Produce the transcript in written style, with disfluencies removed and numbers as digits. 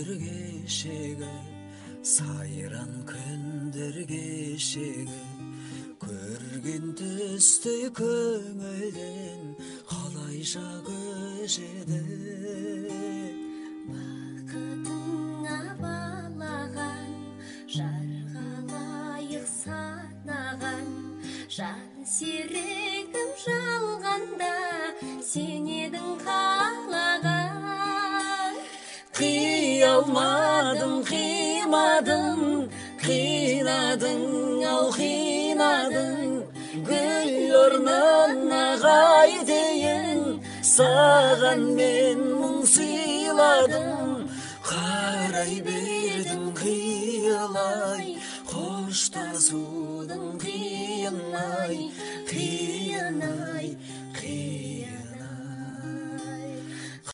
күндер кешегі, сайран күндер кешегі, көрген түсті көңілден қалайша көшеді. Бақытыңа балаған, жарға лайық санаған, жан серігім жалғанда сен едің қалаған. Қия алмадым, қимадым, қинадың, ау қинадың, гүл орнына қайтейін, саған мен мұң сыйладым. Қарай бердім қиылай, қоштасудың қиын-ай, қиын-ай, қиын.